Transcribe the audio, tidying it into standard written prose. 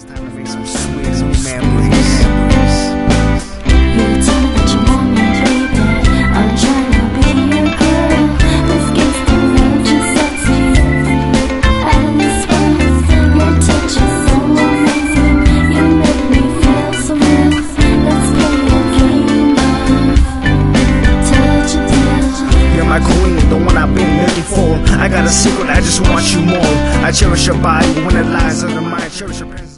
It's time to make some sweet memories. You tell me that you want me, baby. I'm trying to be your girl. This gangsta love is sexy. And this one, your touch is so amazing. You make me feel so real. Let's play a game of touch and feel. You're my queen, the one I've been looking for. I got a secret, I just want you more. I cherish your body when it lies under mine. Cherish your presence.